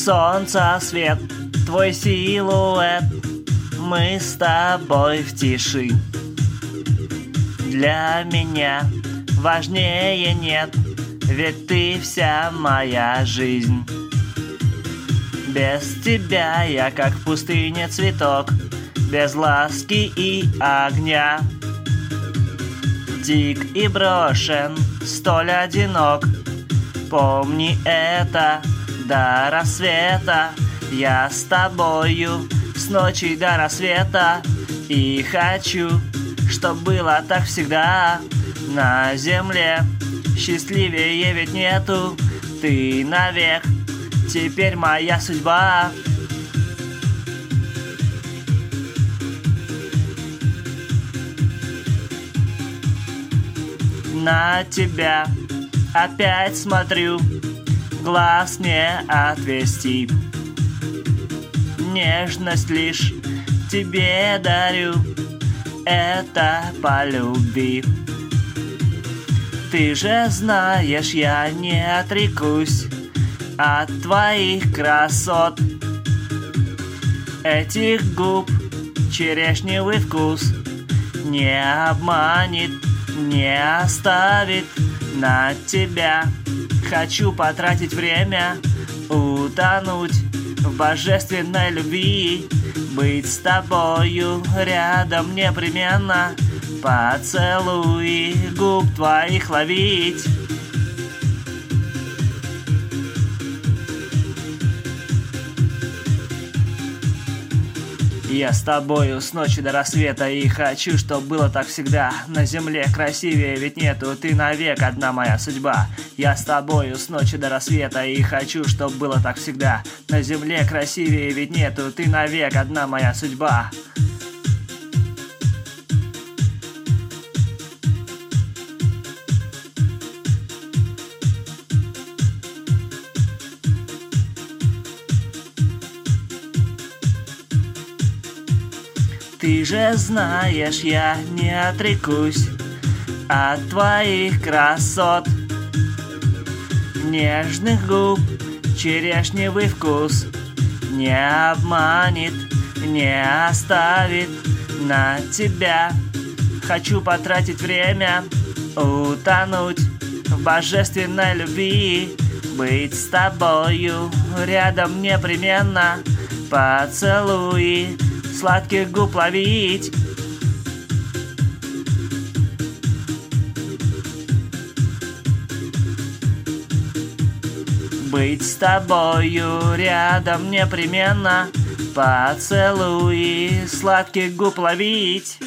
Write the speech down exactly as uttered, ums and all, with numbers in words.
Солнца свет, твой силуэт, мы с тобой в тиши. Для меня важнее нет, ведь ты вся моя жизнь. Без тебя я как в пустыне цветок, без ласки и огня. Дик и брошен, столь одинок, помни это до рассвета. Я с тобою с ночи до рассвета, и хочу, чтоб было так всегда. На земле счастливее ведь нету, ты навек теперь моя судьба. На тебя опять смотрю, глаз не отвести. Нежность лишь тебе дарю, это по любви. Ты же знаешь, я не отрекусь от твоих красот, этих губ черешневый вкус не обманет, не оставит. На тебя хочу потратить время, утонуть в божественной любви, быть с тобою рядом непременно, поцелуи губ твоих ловить. Я с тобою с ночи до рассвета, и хочу, чтоб было так всегда. На земле красивее ведь нету, ты навек одна моя судьба. Я с тобою с ночи до рассвета, и хочу, чтоб было так всегда. На земле красивее ведь нету, ты навек одна моя судьба. Ты же знаешь, я не отрекусь от твоих красот, нежных губ черешневый вкус не обманет, не оставит. На тебя хочу потратить время, утонуть в божественной любви, быть с тобою рядом непременно, поцелуи сладких губ ловить. Быть с тобою рядом непременно, поцелуи сладких губ ловить.